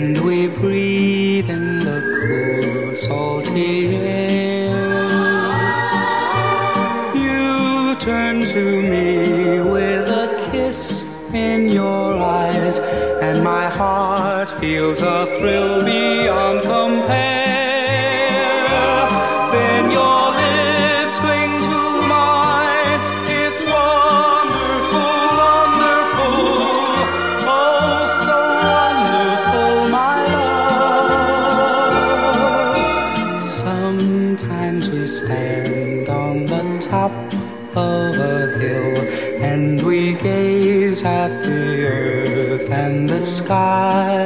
and we breathe in the cool, salty air. You turn to me with a kiss in your eyes, and my heart feels a thrill beyond compare. Then your lips cling to mine. It's wonderful, wonderful. Oh, so wonderful, my love. Sometimes we stand on the top of a hill, and we gaze at the earth and the sky.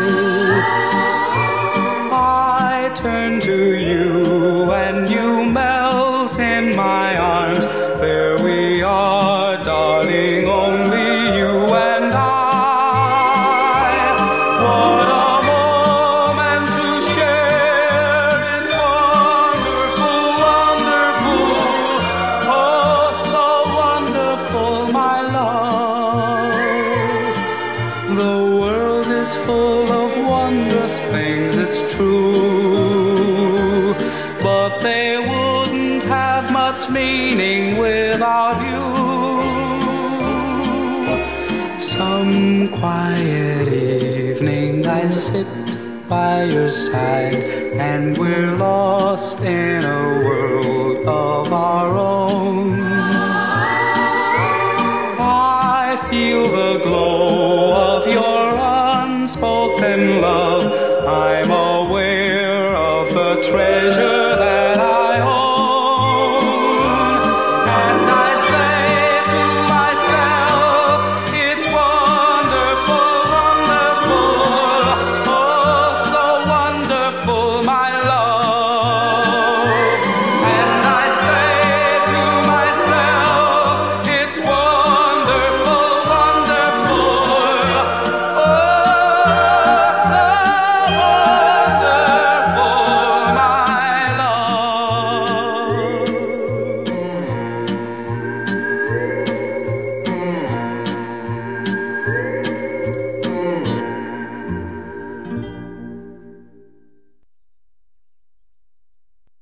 I turn to you and you melt in my arms. There we are, darling, only you and I. What a moment to share. It's wonderful, wonderful. Oh, so wonderful, my love. The world is full of wondrous things, it's true, but they wouldn't have much meaning without you. Some quiet evening I sit by your side, and we're lost in a world of our own. I feel the glow of your unspoken love. I'm aware of the treasure that